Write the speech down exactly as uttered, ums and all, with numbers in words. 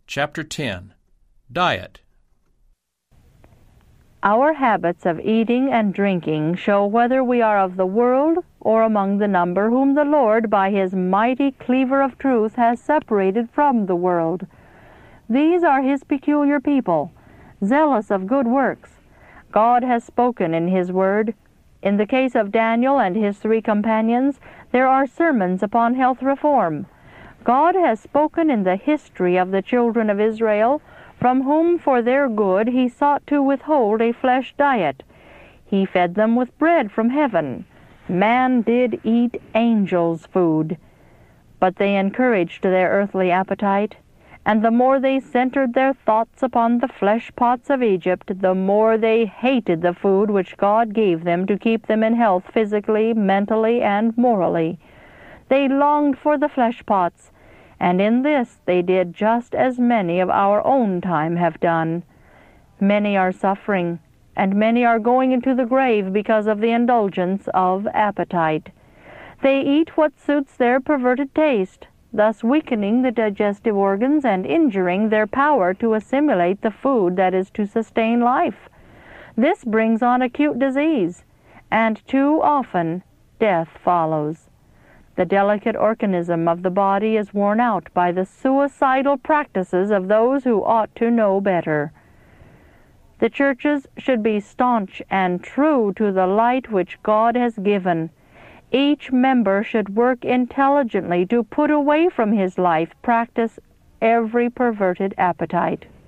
Chapter ten. Diet. Our habits of eating and drinking show whether we are of the world or among the number whom the Lord by his mighty cleaver of truth has separated from the world. These are his peculiar people, zealous of good works. God has spoken in his word. In the case of Daniel and his three companions, there are sermons upon health reform. God has spoken in the history of the children of Israel, from whom for their good he sought to withhold a flesh diet. He fed them with bread from heaven. Man did eat angels' food. But they encouraged their earthly appetite, and the more they centered their thoughts upon the flesh pots of Egypt, the more they hated the food which God gave them to keep them in health physically, mentally, and morally. They longed for the flesh pots, and in this they did just as many of our own time have done. Many are suffering, and many are going into the grave because of the indulgence of appetite. They eat what suits their perverted taste, thus weakening the digestive organs and injuring their power to assimilate the food that is to sustain life. This brings on acute disease, and too often death follows. The delicate organism of the body is worn out by the suicidal practices of those who ought to know better. The churches should be staunch and true to the light which God has given. Each member should work intelligently to put away from his life practice every perverted appetite.